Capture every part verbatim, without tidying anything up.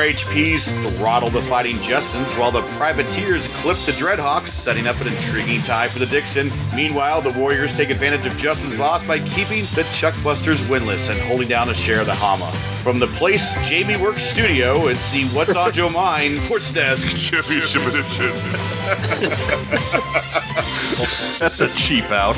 H Ps throttle the Fighting Justins while the Privateers clip the Dreadhawks, setting up an intriguing tie for the Dixon. Meanwhile, the Warriors take advantage of Justin's loss by keeping the Chuckbusters winless and holding down a share of the Hama. From the place Jamie works studio, it's the What's on Joe Mind Sports Desk. That's a cheap out.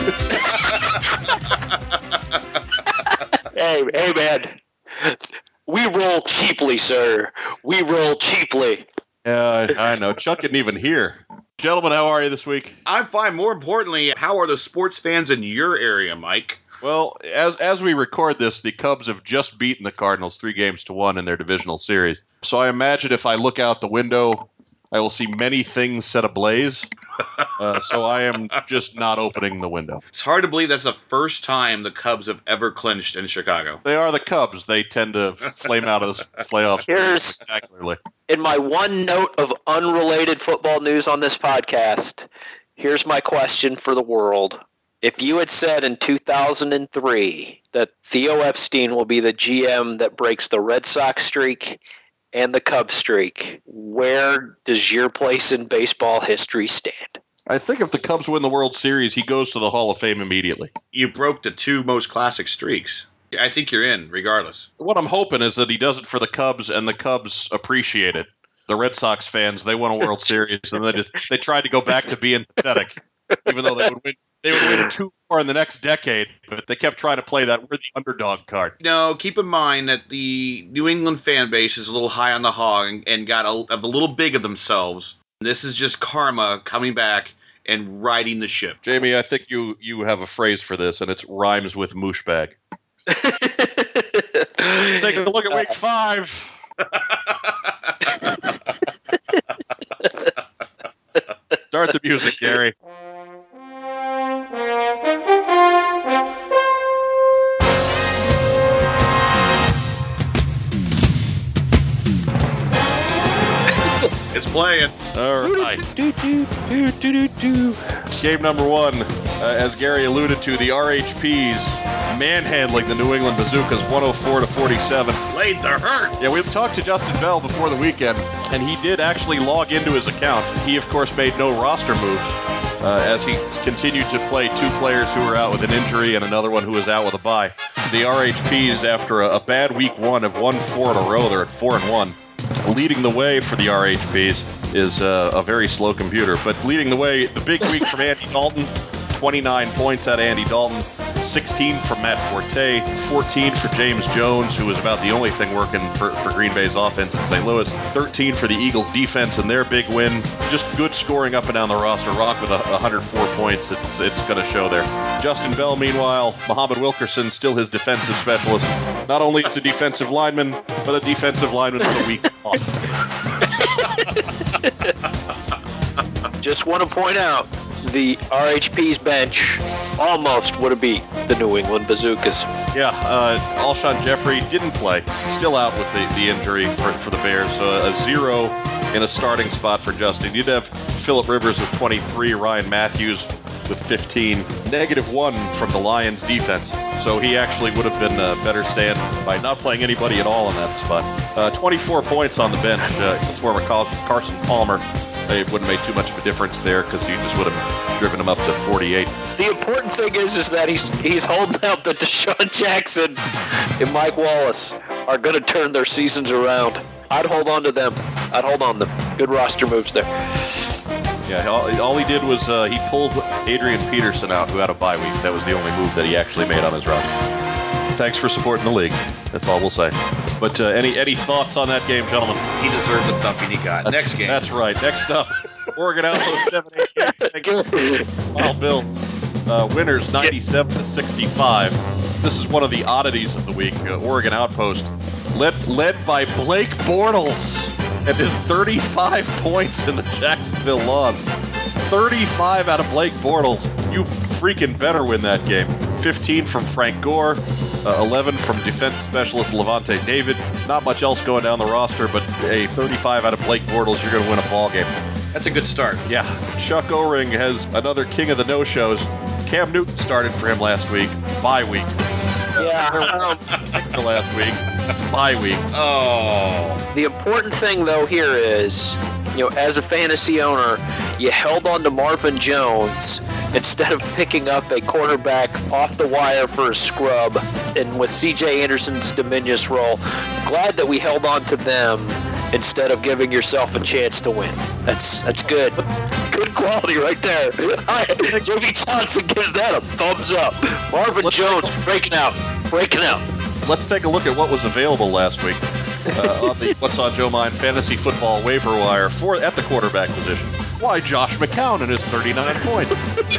Hey, hey, man. We roll cheaply, sir. We roll cheaply. Yeah, I know. Chuck isn't even here. Gentlemen, how are you this week? I'm fine. More importantly, how are the sports fans in your area, Mike? Well, as as we record this, the Cubs have just beaten the Cardinals three games to one in their divisional series. So I imagine if I look out the window, I will see many things set ablaze. Uh, so I am just not opening the window. It's hard to believe that's the first time the Cubs have ever clinched in Chicago. They are the Cubs. They tend to flame out of the playoffs pretty Here's- spectacularly. In my one note of unrelated football news on this podcast, here's my question for the world. If you had said in two thousand three that Theo Epstein will be the G M that breaks the Red Sox streak and the Cubs streak, where does your place in baseball history stand? I think if the Cubs win the World Series, he goes to the Hall of Fame immediately. You broke the two most classic streaks. I think you're in, regardless. What I'm hoping is that he does it for the Cubs, and the Cubs appreciate it. The Red Sox fans, they won a World Series, and they just they tried to go back to being pathetic, even though they would win. They would win two more in the next decade, but they kept trying to play that we're the underdog card. No, keep in mind that the New England fan base is a little high on the hog and, and got a, a little big of themselves. This is just karma coming back and riding the ship. Jamie, I think you you have a phrase for this, and it's rhymes with mooshbag. Take a look at week five. Start the music, Gary. It's playing. All right. Game number one, uh, as Gary alluded to, the R H Ps manhandling the New England Bazookas one oh four to forty-seven. Laid the hurt. Yeah, we've talked to Justin Bell before the weekend, and he did actually log into his account. He, of course, made no roster moves uh, as he continued to play two players who were out with an injury and another one who was out with a bye. The R H Ps, after a, a bad week one, have won four in a row. They're at four and one. Leading the way for the R H Ps is uh, a very slow computer, but leading the way, the big week from Andy Dalton, twenty-nine points out of Andy Dalton, sixteen from Matt Forte, fourteen for James Jones, who was about the only thing working for, for Green Bay's offense in Saint Louis, thirteen for the Eagles defense and their big win. Just good scoring up and down the roster. Rock with a, one hundred four points. It's it's going to show there. Justin Bell, meanwhile, Muhammad Wilkerson, still his defensive specialist. Not only is a defensive lineman, but a defensive lineman with a weak spot. Just want to point out, the R H P's bench almost would have beat the New England Bazookas. Yeah, uh, Alshon Jeffrey didn't play. Still out with the, the injury for, for the Bears. So a zero in a starting spot for Justin. You'd have Phillip Rivers with twenty-three, Ryan Matthews with fifteen, negative one from the Lions defense. So he actually would have been a better stand by not playing anybody at all in that spot. Uh, twenty-four points on the bench. Uh, former Carson Palmer. It wouldn't make too much of a difference there because he just would have driven him up to forty-eight. The important thing is, is that he's he's holding out that Deshaun Jackson and Mike Wallace are going to turn their seasons around. I'd hold on to them. I'd hold on to them. Good roster moves there. Yeah, all, all he did was uh, he pulled Adrian Peterson out, who had a bye week. That was the only move that he actually made on his roster. Thanks for supporting the league. That's all we'll say. But uh, any any thoughts on that game, gentlemen? He deserved the thumping he got. That's, Next game. That's right. Next up, Oregon Outpost seven eight Wild Bills. Uh, winners ninety-seven to sixty-five. This is one of the oddities of the week. Uh, Oregon Outpost led led by Blake Bortles and his thirty-five points in the Jacksonville loss. thirty-five out of Blake Bortles. You freaking better win that game. fifteen from Frank Gore, uh, eleven from defensive specialist Levante David. Not much else going down the roster, but a thirty-five out of Blake Bortles, you're going to win a ball game. That's a good start. Yeah. Chuck O-Ring has another king of the no-shows. Cam Newton started for him last week. Bye week. Yeah. Um, for last week. Bye week. Oh. The important thing, though, here is, you know, as a fantasy owner, you held on to Marvin Jones instead of picking up a quarterback off the wire for a scrub. And with C J Anderson's diminished role, glad that we held on to them instead of giving yourself a chance to win. That's that's good. Good quality right there. J V Johnson gives that a thumbs up. Marvin Let's Jones breaking out. Breaking out. Let's take a look at what was available last week uh, on the What's on Joe Mind Fantasy Football waiver wire for at the quarterback position. Why, Josh McCown and his thirty-nine points.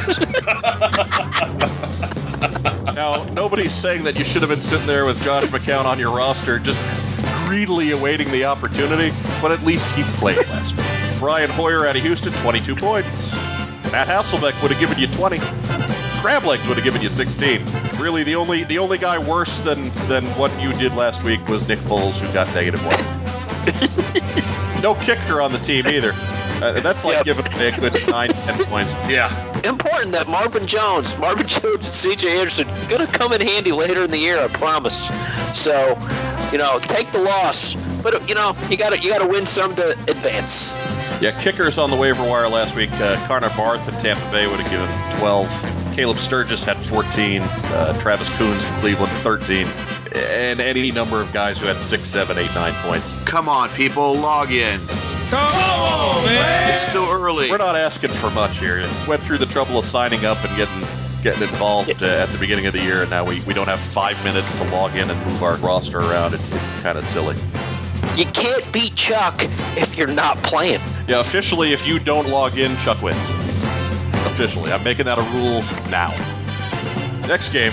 Now, nobody's saying that you should have been sitting there with Josh McCown on your roster just greedily awaiting the opportunity, but at least he played last week. Brian Hoyer out of Houston, twenty-two points. Matt Hasselbeck would have given you twenty. Crab Legs would have given you sixteen. Really, the only the only guy worse than, than what you did last week was Nick Foles, who got negative one. No kicker on the team either. Uh, that's like yep. giving a good nine, ten points. Yeah. Important that Marvin Jones, Marvin Jones and C J Anderson gonna come in handy later in the year, I promise. So, you know, take the loss, but you know, you gotta you gotta win some to advance. Yeah, kickers on the waiver wire last week. Uh, Connor Barth in Tampa Bay would have given twelve. Caleb Sturgis had fourteen. Uh, Travis Coons in Cleveland, thirteen. And any number of guys who had six, seven, eight, nine points. Come on, people, log in. Come on, man! It's still early. We're not asking for much here. Went through the trouble of signing up and getting getting involved uh, at the beginning of the year, and now we, we don't have five minutes to log in and move our roster around. It's, it's kind of silly. You can't beat Chuck if you're not playing. Yeah, officially, if you don't log in, Chuck wins. Officially. I'm making that a rule now. Next game.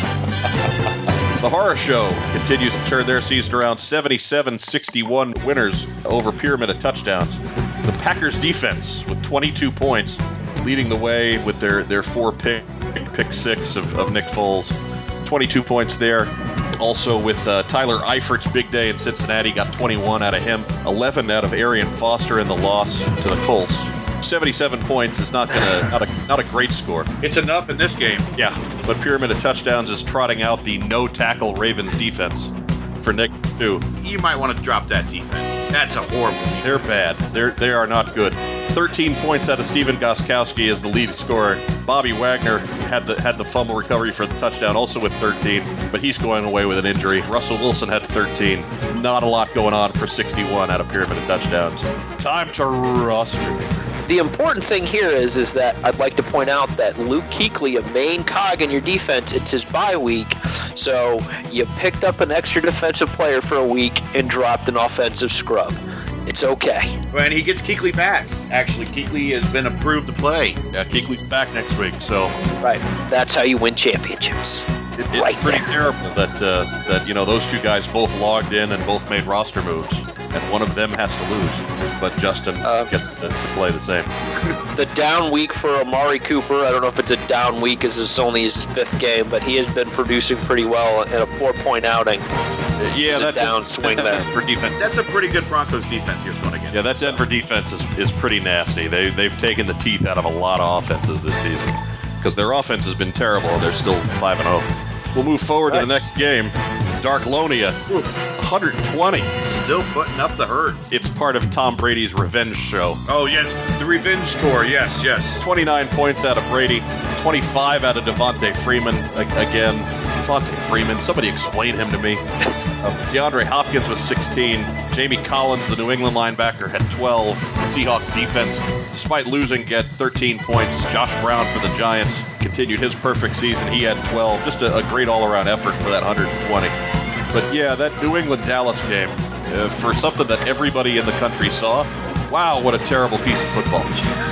The Horror Show continues to turn their season around. seventy-seven sixty-one winners over Pyramid of touchdowns. The Packers defense with twenty-two points, leading the way with their, their four pick, pick six of, of Nick Foles. twenty-two points there. Also with uh, Tyler Eifert's big day in Cincinnati, got twenty-one out of him. eleven out of Arian Foster in the loss to the Colts. seventy-seven points is not gonna not a not a great score. It's enough in this game. Yeah, but Pyramid of Touchdowns is trotting out the no tackle Ravens defense for Nick too. You might want to drop that defense. That's a horrible defense. They're bad. They're they are not good. thirteen points out of Steven Gostkowski as the lead scorer. Bobby Wagner had the had the fumble recovery for the touchdown, also with thirteen, but he's going away with an injury. Russell Wilson had thirteen. Not a lot going on for sixty-one out of Pyramid of Touchdowns. Time to roster. The important thing here is is that I'd like to point out that Luke Kuechly, a main cog in your defense, it's his bye week, so you picked up an extra defensive player for a week and dropped an offensive scrub. It's okay. And he gets Kuechly back. Actually, Kuechly has been approved to play. Yeah, Kuechly's back next week, so right. That's how you win championships. It, it's right pretty there. terrible that uh, that you know those two guys both logged in and both made roster moves, and one of them has to lose, but Justin uh, gets to, to play the same. The down week for Amari Cooper. I don't know if it's a down week, as it's only his fifth game, but he has been producing pretty well in a four-point outing. Uh, yeah, that down swing there for defense. That's a pretty good Broncos defense he's going against. Yeah, that Denver so. defense is, is pretty nasty. They they've taken the teeth out of a lot of offenses this season because their offense has been terrible and they're still five and zero. We'll move forward right. to the next game. Darklonia, one hundred twenty. Still putting up the hurt. It's part of Tom Brady's revenge show. Oh, yes. The revenge score. Yes, yes. twenty-nine points out of Brady. twenty-five out of Devontae Freeman. Again, Devontae Freeman. Somebody explain him to me. Uh, DeAndre Hopkins was sixteen. Jamie Collins, the New England linebacker, had twelve. The Seahawks defense, despite losing, get thirteen points. Josh Brown for the Giants continued his perfect season. He had twelve. Just a, a great all-around effort for that one hundred twenty. But yeah, that New England-Dallas game, uh, for something that everybody in the country saw, wow, what a terrible piece of football.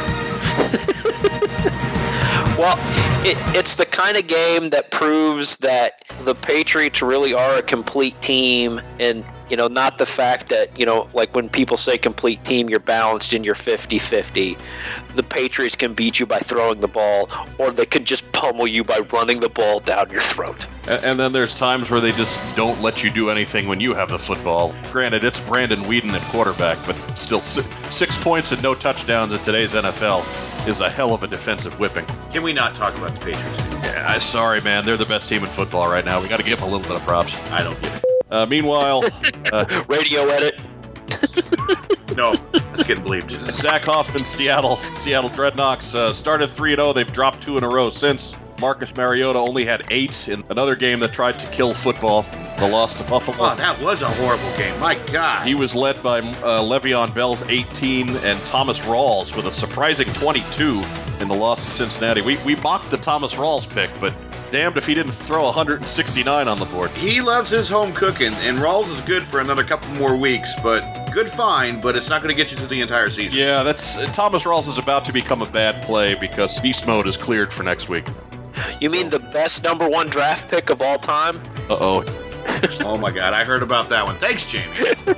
Well, it, it's the kind of game that proves that the Patriots really are a complete team, and, you know, not the fact that, you know, like when people say complete team, you're balanced and you're fifty-fifty. The Patriots can beat you by throwing the ball, or they could just pummel you by running the ball down your throat. And, and then there's times where they just don't let you do anything when you have the football. Granted, it's Brandon Weeden at quarterback, but still six, six points and no touchdowns in today's N F L. is a hell of a defensive whipping. Can we not talk about the Patriots anymore? Yeah, I sorry, man. They're the best team in football right now. We got to give them a little bit of props. I don't get it. Uh, meanwhile, uh, Radio edit. No, it's getting bleeped. Zach Hoffman, Seattle, Seattle Dreadnoughts uh, started three and oh. They've dropped two in a row since. Marcus Mariota only had eight in another game that tried to kill football. The loss to Buffalo. Oh, that was a horrible game. My God. He was led by uh, Le'Veon Bell's eighteen and Thomas Rawls with a surprising twenty-two in the loss to Cincinnati. We we mocked the Thomas Rawls pick, but damned if he didn't throw one hundred sixty-nine on the board. He loves his home cooking, and Rawls is good for another couple more weeks, but good fine, but it's not going to get you through the entire season. Yeah, that's uh, Thomas Rawls is about to become a bad play because beast mode is cleared for next week. You mean the best number one draft pick of all time? Uh-oh. Oh my God, I heard about that one. Thanks, Jamie.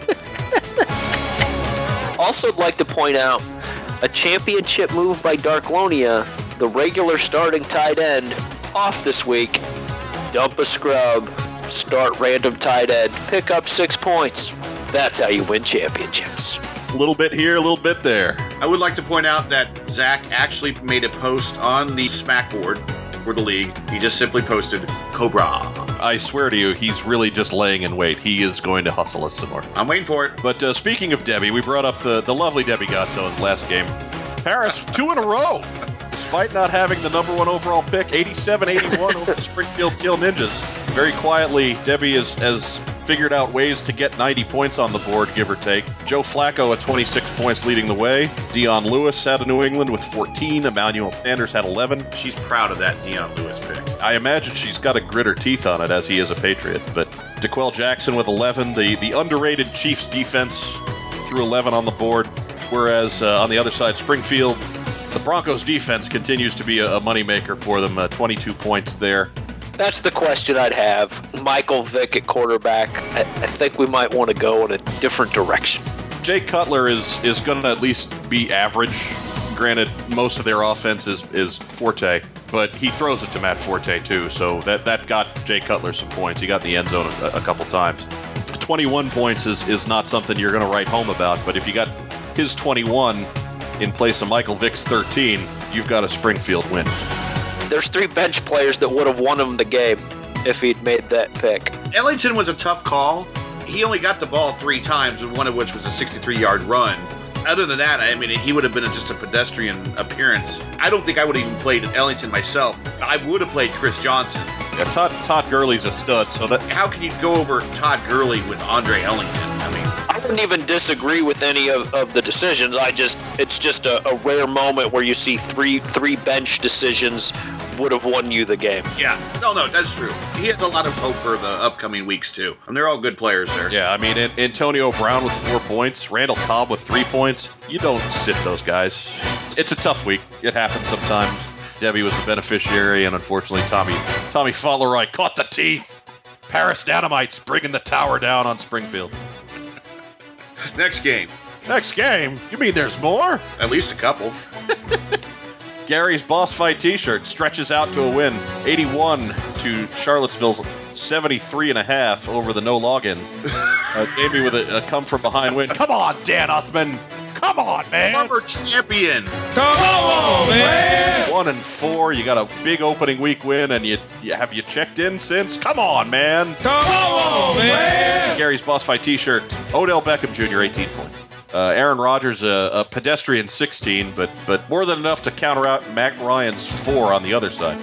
Also, I'd like to point out a championship move by Darklonia, the regular starting tight end, off this week. Dump a scrub, start random tight end, pick up six points. That's how you win championships. A little bit here, a little bit there. I would like to point out that Zach actually made a post on the Smack board for the league. He just simply posted Cobra. I swear to you, he's really just laying in wait. He is going to hustle us some more. I'm waiting for it. But uh, speaking of Debbie, we brought up the, the lovely Debbie Gatto in the last game. Paris, two in a row. Despite not having the number one overall pick, eighty-seven eighty-one over the Springfield Teal Ninjas. Very quietly, Debbie has, has figured out ways to get ninety points on the board, give or take. Joe Flacco at twenty-six points leading the way. Dion Lewis out of New England with fourteen. Emmanuel Sanders had eleven. She's proud of that Dion Lewis pick. I imagine she's got to grit her teeth on it as he is a Patriot. But DeQuell Jackson with eleven. The, the underrated Chiefs defense threw eleven on the board. Whereas uh, on the other side, Springfield, the Broncos defense continues to be a, a moneymaker for them. Uh, twenty-two points there. That's the question I'd have. Michael Vick at quarterback. I, I think we might want to go in a different direction. Jay Cutler is is going to at least be average. Granted, most of their offense is, is Forte, but he throws it to Matt Forte too, so that, that got Jay Cutler some points. He got in the end zone a, a couple times. twenty-one points is, is not something you're going to write home about, but if you got his twenty-one in place of Michael Vick's thirteen, you've got a Springfield win. There's three bench players that would have won him the game if he'd made that pick. Ellington was a tough call. He only got the ball three times, one of which was a sixty-three-yard run. Other than that, I mean, he would have been just a pedestrian appearance. I don't think I would have even played Ellington myself. I would have played Chris Johnson. Yeah, Todd, Todd Gurley's a stud, so that How can you go over Todd Gurley with Andre Ellington? I mean, I wouldn't even disagree with any of, of the decisions. I just it's just a, a rare moment where you see three three bench decisions would have won you the game. yeah. No, no, that's true. He has a lot of hope for the upcoming weeks, too. And they're all good players there. Yeah, I mean, An- Antonio Brown with four points, Randall Cobb with three points. You don't sit those guys. It's a tough week. It happens sometimes. Debbie was the beneficiary, and unfortunately, Tommy Tommy Fauntleroy caught the teeth. Paris Dynamites bringing the tower down on Springfield. Next game. Next game? You mean there's more? At least a couple. Gary's Boss Fight t-shirt stretches out to a win. eighty-one to Charlottesville's seventy-three and a half over the no logins. Uh, Jamie with a, a come-from-behind win. Come on, Dan Uthman. Come on, man. Former champion. Come on, man. One and four. You got a big opening week win, and you, you have you checked in since? Come on, man. Come on, man. Gary's Boss Fight t-shirt. Odell Beckham Junior, eighteen points. Uh, Aaron Rodgers, a, a pedestrian, sixteen, but but more than enough to counter out Mac Ryan's four on the other side.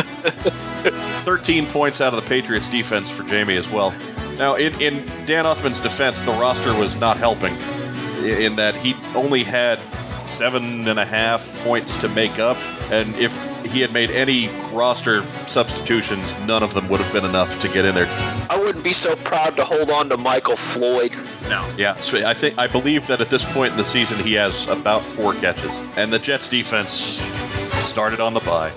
thirteen points out of the Patriots defense for Jamie as well. Now, in, in Dan Uthman's defense, the roster was not helping in that he only had seven and a half points to make up, and if he had made any roster substitutions, none of them would have been enough to get in there. I wouldn't be so proud to hold on to Michael Floyd. No. Yeah, so I think I believe that at this point in the season he has about four catches, and the Jets defense started on the bye.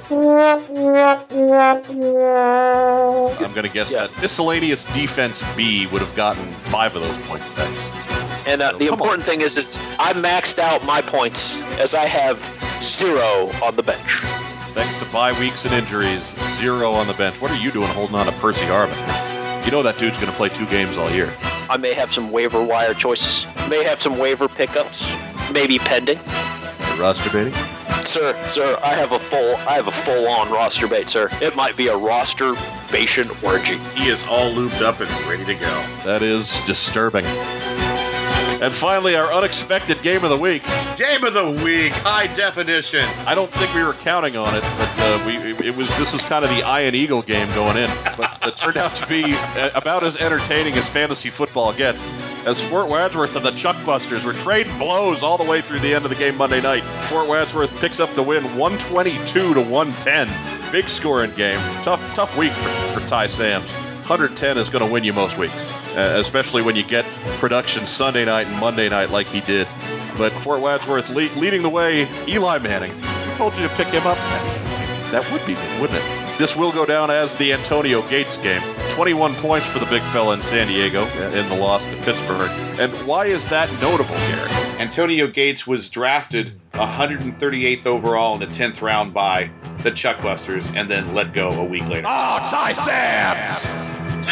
I'm going to guess Yeah. that miscellaneous defense B would have gotten five of those points back. And uh, So, the come important thing is, is I maxed out my points as I have zero on the bench. Thanks to bye weeks and injuries, zero on the bench. What are you doing holding on to Percy Harvin? You know that dude's going to play two games all year. I may have some waiver wire choices. May have some waiver pickups. Maybe pending. Roster baiting? Sir, sir, I have a full, I have a full-on roster bait, sir. It might be a roster-bation orgy. He is all lubed up and ready to go. That is disturbing. And finally, our unexpected game of the week. Game of the week, high definition. I don't think we were counting on it, but uh, we it was this was kind of the Iron Eagle game going in. But it turned out to be about as entertaining as fantasy football gets, as Fort Wadsworth and the Chuckbusters were trading blows all the way through the end of the game Monday night. Fort Wadsworth picks up the win, one twenty-two to one ten. Big scoring game. Tough tough week for, for Ty Sams. one hundred ten is going to win you most weeks, uh, especially when you get production Sunday night and Monday night like he did. But Fort Wadsworth le- leading the way, Eli Manning. Who told you to pick him up? That would be me, wouldn't it? This will go down as the Antonio Gates game. twenty-one points for the big fella in San Diego in the loss to Pittsburgh. And why is that notable, Gary? Antonio Gates was drafted one hundred thirty-eighth overall in the tenth round by the Chuckbusters and then let go a week later. Oh, Ty Sams!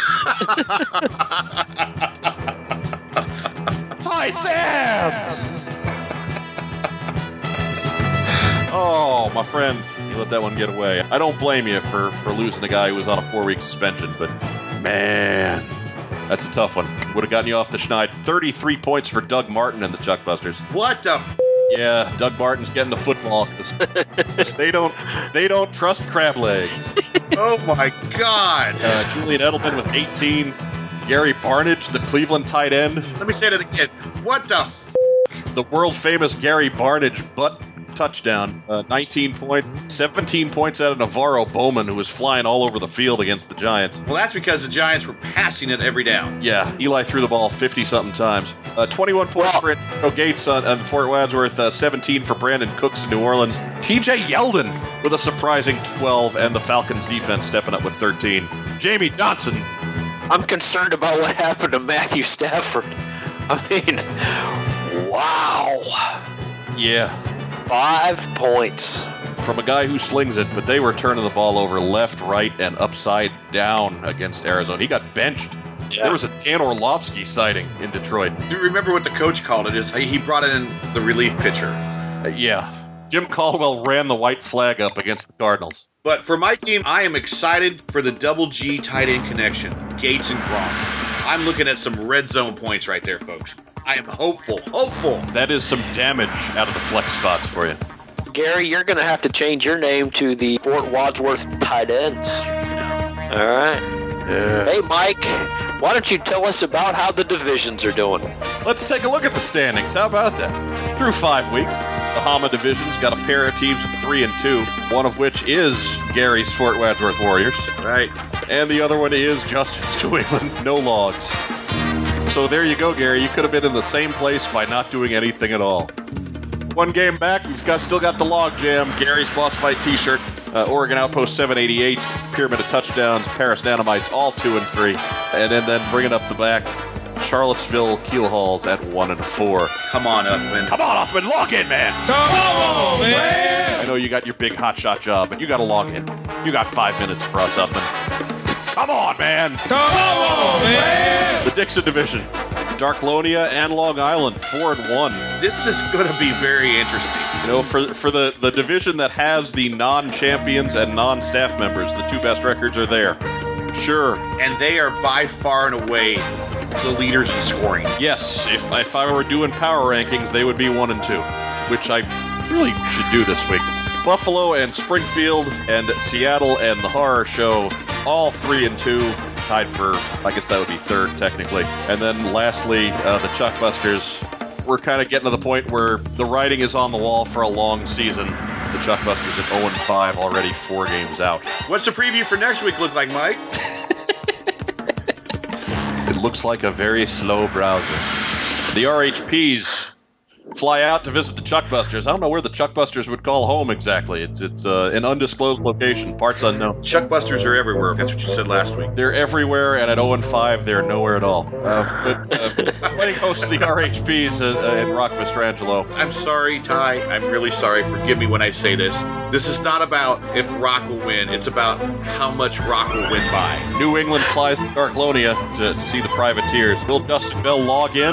Ty Sams! Oh, my friend, you let that one get away. I don't blame you for, for losing a guy who was on a four-week suspension, but man, that's a tough one. Would have gotten you off the schneid. thirty-three points for Doug Martin and the Chuckbusters. What the f***? Yeah, Doug Martin's getting the football because they don't they don't trust crab legs. Oh my God! Uh, Julian Edelman with eighteen. Gary Barnidge, the Cleveland tight end. Let me say that again. What the f***? The world famous Gary Barnidge butt touchdown. Uh, nineteen points, seventeen points out of Navarro Bowman, who was flying all over the field against the Giants. Well, that's because the Giants were passing it every down. Yeah, Eli threw the ball fifty-something times. Uh, twenty-one points for Antonio Gates on, on Fort Wadsworth, uh, seventeen for Brandon Cooks in New Orleans. T J Yeldon with a surprising twelve, and the Falcons defense stepping up with thirteen. Jamie Johnson. I'm concerned about what happened to Matthew Stafford. I mean, wow. Yeah. Five points. From a guy who slings it, but they were turning the ball over left, right, and upside down against Arizona. He got benched. Yeah. There was a Dan Orlovsky sighting in Detroit. Do you remember what the coach called it? Is he brought in the relief pitcher. Uh, yeah. Jim Caldwell ran the white flag up against the Cardinals. But for my team, I am excited for the double G tight end connection, Gates and Gronk. I'm looking at some red zone points right there, folks. I am hopeful, hopeful. That is some damage out of the flex spots for you. Gary, you're going to have to change your name to the Fort Wadsworth Tight Ends. All right. Yeah. Hey, Mike, why don't you tell us about how the divisions are doing? Let's take a look at the standings. How about that? Through five weeks, the Hama division's got a pair of teams at three and two, one of which is Gary's Fort Wadsworth Warriors. Right. And the other one is Justin's New England No Logs. So there you go, Gary. You could have been in the same place by not doing anything at all. One game back, we've got still got the log jam. Gary's Boss Fight t-shirt, uh, Oregon Outpost seven eighty-eight, Pyramid of Touchdowns, Paris Dynamites, all two and three. And then, then bringing up the back, Charlottesville Keel Halls at one and four. Come on, Uthman. Come on, Uthman, log in, man. Come on, man. I know you got your big hotshot job, but you got to log in. You got five minutes for us, Uthman. Come on, man. Come on, man. The Dixon Division, Darklonia and Long Island, four and one. This is going to be very interesting. You know, for for the, the division that has the non-champions and non-staff members, the two best records are there. Sure. And they are by far and away the leaders in scoring. Yes, if if I were doing power rankings, they would be one and two, which I really should do this week. Buffalo and Springfield and Seattle and the Horror Show, all three and two, tied for, I guess that would be third technically. And then lastly, uh, the Chuckbusters. We're kind of getting to the point where the writing is on the wall for a long season. The Chuckbusters at oh and five, already four games out. What's the preview for next week look like, Mike? It looks like a very slow browser. The R H Ps fly out to visit the Chuckbusters. I don't know where the Chuckbusters would call home exactly. It's it's uh, an undisclosed location, parts unknown. Chuckbusters are everywhere. That's what you said last week. They're everywhere, and at oh and five, they're nowhere at all. Uh, but uh, winning host of the R H Ps uh, uh, in Rock Mastrangelo. I'm sorry, Ty. I'm really sorry. Forgive me when I say this. This is not about if Rock will win. It's about how much Rock will win by. New England flies to Darklonia to, to see the Privateers. Will Justin Bell log in?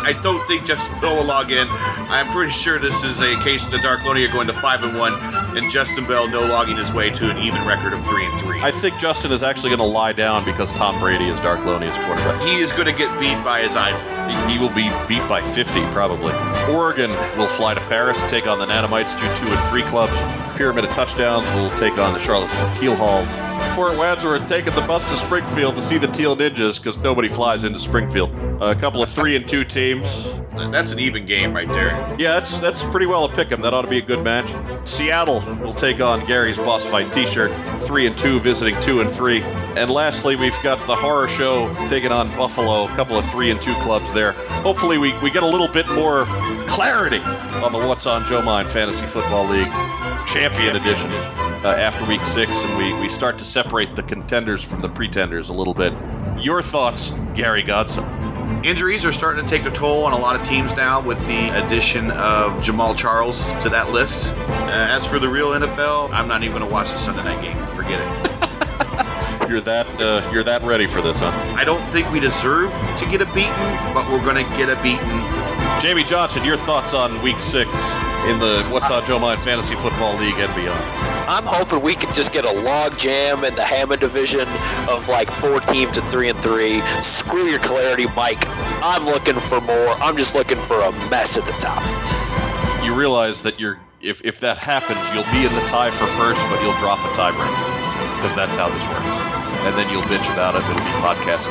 I don't think Justin Bell will log in. I'm pretty sure this is a case of the Darklonia going to five and one, and Justin Bell no logging his way to an even record of three and three. I think Justin is actually going to lie down because Tom Brady is Darklonia's quarterback. He is going to get beat by his idol. He, he will be beat by fifty, probably. Oregon will fly to Paris, take on the Nanomites, do two and three clubs. Pyramid of Touchdowns will take on the Charlottesville Keel Halls. Fort Wadsworth taking the bus to Springfield to see the Teal Ninjas because nobody flies into Springfield. Uh, a couple of three and two teams. That's an even game right there. Yeah, that's that's pretty well a pick 'em. That ought to be a good match. Seattle will take on Gary's Boss Fight T-shirt. Three and two visiting two and three. And lastly, we've got the Horror Show taking on Buffalo. A couple of three and two clubs there. Hopefully, we, we get a little bit more clarity on the What's on Joe Mind Fantasy Football League Champion Edition uh, after week six, and we, we start to separate the contenders from the pretenders a little bit. Your thoughts, Gary Godson? Injuries are starting to take a toll on a lot of teams now with the addition of Jamal Charles to that list. Uh, as for the real N F L, I'm not even going to watch the Sunday night game. Forget it. You're that uh, you're that ready for this, huh? I don't think we deserve to get a beaten, but we're going to get a beaten. Jamie Johnson, your thoughts on week six in the What's on Joe Mind Fantasy Football League and beyond? I'm hoping we could just get a log jam in the Hammond division of like four teams at three and three. Screw your clarity, Mike. I'm looking for more. I'm just looking for a mess at the top. You realize that you're if if that happens, you'll be in the tie for first, but you'll drop a tiebreaker because that's how this works. And then you'll bitch about it. It'll be podcast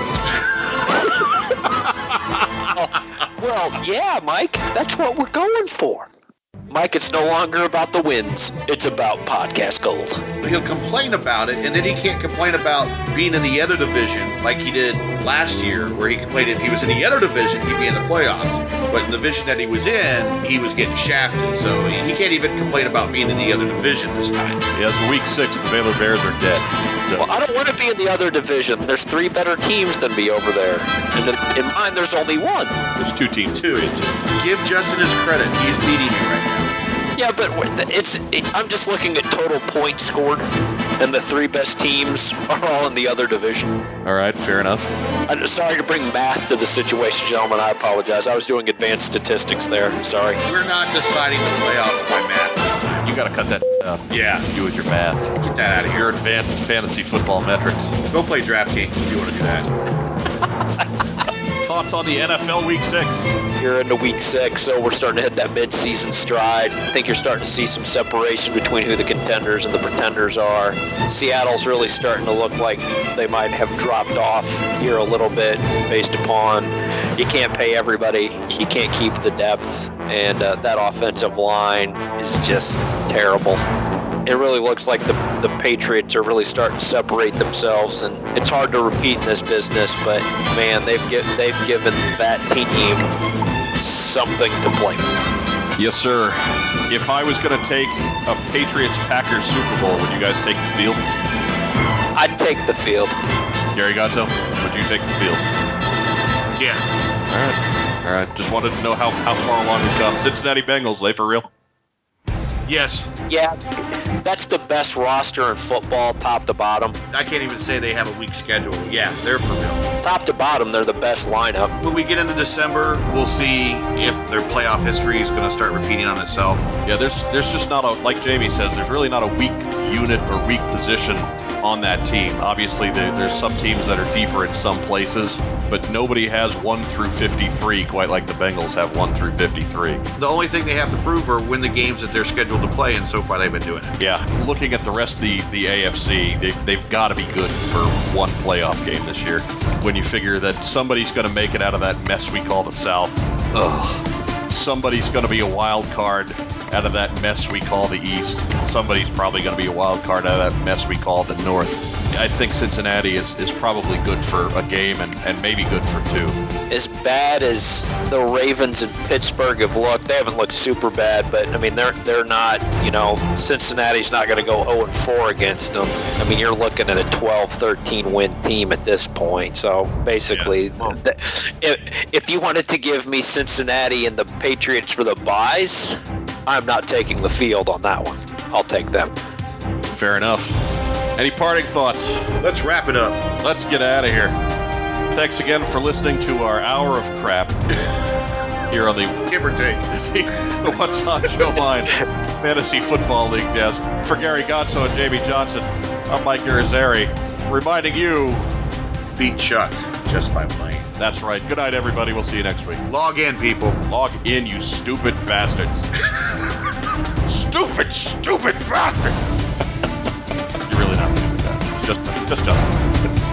oh, well, yeah, Mike. That's what we're going for. Mike, it's no longer about the wins. It's about podcast gold. He'll complain about it, and then he can't complain about being in the other division like he did last year, where he complained if he was in the other division, he'd be in the playoffs. But in the division that he was in, he was getting shafted. So he can't even complain about being in the other division this time. Yeah, so week six, the Baylor Bears are dead. So. Well, I don't want to be in the other division. There's three better teams than me over there. And in mine, there's only one. There's two teams. Two. Give Justin his credit. He's beating you right now. Yeah, but it's. I'm just looking at total points scored, and the three best teams are all in the other division. All right, fair enough. I'm sorry to bring math to the situation, gentlemen. I apologize. I was doing advanced statistics there. Sorry. We're not deciding the playoffs by math this time. You got to cut that out. Yeah. Do with your math. Get that out of here. Your advanced fantasy football metrics. Go play DraftKings if you want to do that. Thoughts on the N F L Week six? You're into Week six, so we're starting to hit that mid-season stride. I think you're starting to see some separation between who the contenders and the pretenders are. Seattle's really starting to look like they might have dropped off here a little bit based upon you can't pay everybody, you can't keep the depth, and uh, that offensive line is just terrible. It really looks like the the Patriots are really starting to separate themselves, and it's hard to repeat in this business, but man, they've get, they've given that team something to play for. Yes, sir. If I was going to take a Patriots-Packers Super Bowl, would you guys take the field? I'd take the field. Gary Gatto, would you take the field? Yeah. All right. All right. Just wanted to know how, how far along we've come. Cincinnati Bengals, they for real? Yes. Yeah, that's the best roster in football, top to bottom. I can't even say they have a weak schedule. Yeah, they're for real. Top to bottom, they're the best lineup. When we get into December, we'll see if their playoff history is going to start repeating on itself. Yeah, there's there's just not a, like Jamie says, there's really not a weak unit or weak position on that team. Obviously, they, there's some teams that are deeper in some places, but nobody has one through fifty-three quite like the Bengals have one through fifty-three. The only thing they have to prove are win the games that they're scheduled to play, and so far they've been doing it. Yeah, looking at the rest of the, the A F C, they, they've got to be good for one playoff game this year. When you figure that somebody's going to make it out of that mess we call the South. Ugh. Somebody's going to be a wild card out of that mess we call the East. Somebody's probably going to be a wild card out of that mess we call the North. I think Cincinnati is, is probably good for a game and, and maybe good for two. As bad as the Ravens and Pittsburgh have looked, they haven't looked super bad, but I mean they're they're not, you know, Cincinnati's not going to go oh and four against them. I mean, you're looking at a twelve thirteen win team at this point. So basically, yeah. the, if, if you wanted to give me Cincinnati and the Patriots for the buys, I'm not taking the field on that one. I'll take them. Fair enough. Any parting thoughts? Let's wrap it up. Let's get out of here. Thanks again for listening to our hour of crap. here on the Give or take. the What's On Joe Line Fantasy Football League desk. For Gary Gotso and Jamie Johnson, I'm Mike Irizarry, reminding you, Beat Chuck just by playing. that's right. Good night, everybody. We'll see you next week. Log in, people. Log in, you stupid bastards. Stupid, stupid bastards. You're really not going to do that. Just, just don't.